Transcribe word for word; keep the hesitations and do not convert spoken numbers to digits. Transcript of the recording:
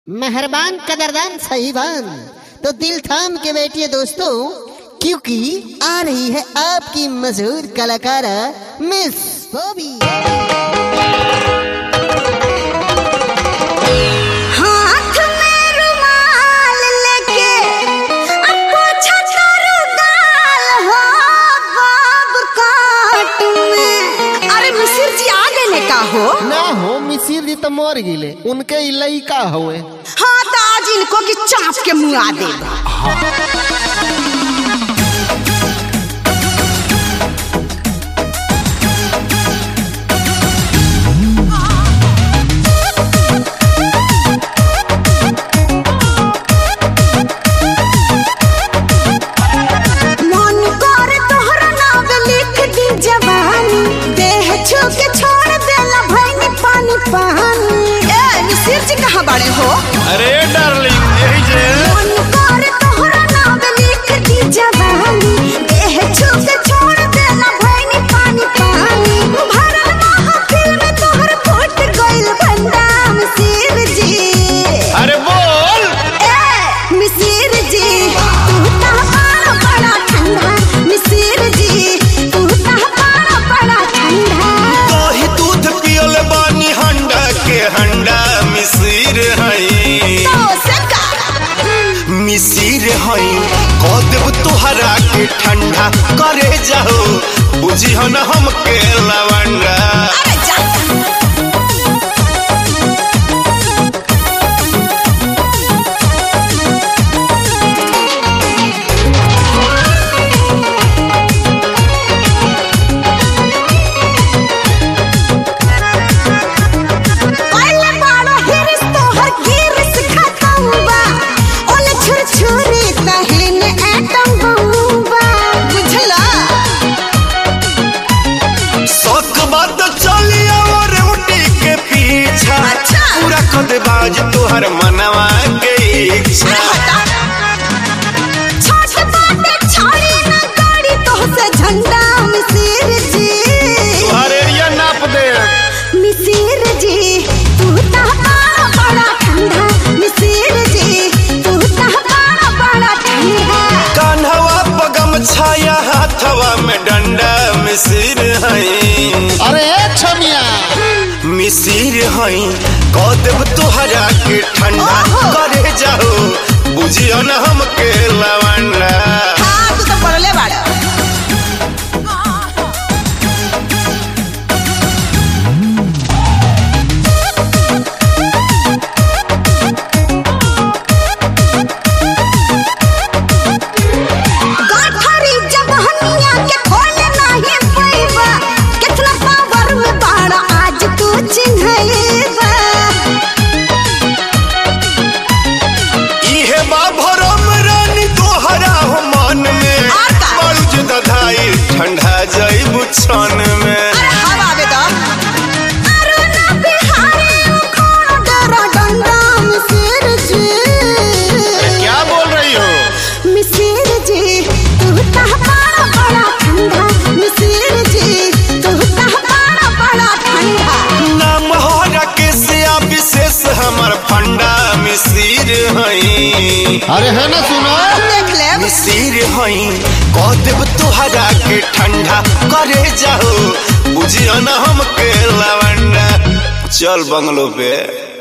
मेहरबान कदरदान साहिबान, तो दिल थाम के बैठिए दोस्तों, क्योंकि आ रही है आपकी मशहूर कलाकारा मिस बॉबी। हाथ में रुमाल लेके आपको छतरू डाल हो बाब काट में। अरे मिसिर जी आ गए का हो ना हो, मिसिर जी तो मर गिले, उनके इलाई का हुए। हाँ तो आज इनको की चाप के मुँह आ दे। बड़े हो अरे डार्लिंग यही जे मन करे तोहरा नाम लिख दी जवानी, देह छू के छोड़ देला भैनी पानी पानी। भरल महफिल में तोहर फूट गइल भंडा मिसिर जी। अरे बोल ए मिसिर जी, तू ता बड़ा बड़ा ठंडा। मिसिर जी तू ता बड़ा बड़ा ठंडा। दही दूध पियल बानी हंडा के हंडा मिसिर मिसिर हई कह देव तुहरा के ठंडा करे जाओ बुझी हो न हमके लवंडा। अरे जा बाज तुहर मनवा के इच्छा। छोट बाटे छोड़ी ना गाड़ी तो से झंडा मिसिर जी। तुहर एरिया नाप दे मिसिर जी, तू ता बड़ा बड़ा ठंडा। मिसिर जी तू ता बड़ा बड़ा ठंडा। कान्हवा पगम छाया हाथवा में डंडा मिसिर हई। अरे छमिया मिसिर हई कह देव तुहरा के ठंडा करे जाओ बुझियो न हमके लवंडा। हाँ तू तो पढ़ले बाड़ा। गाठरी जवानिया के खोले नहीं पैबा, कितना पावर में बाड़ा आज तू चिन्हैबा। इहे बा भरम रानी तोहरा हो मन में, बड़ू जे दधाई ठंडा जाइबू छन में। अरे हवा आवे दा अरे ना बिहारी उखाड़ डरा डंडा मिसिर जी। क्या बोल रही हो मिसिर जी तू ता बड़ा बड़ा ठंडा। मिसिर जी तू ता बड़ा बड़ा ठंडा। नाम हो राकेश या विशेष हमर फंडा मिसिर हई। अरे है ना सुनो देख ले मिसिर हई कह देव तुहरा के ठंडा करे जाओ बुझियो न हमके लवंडा। चल बंगलो पे।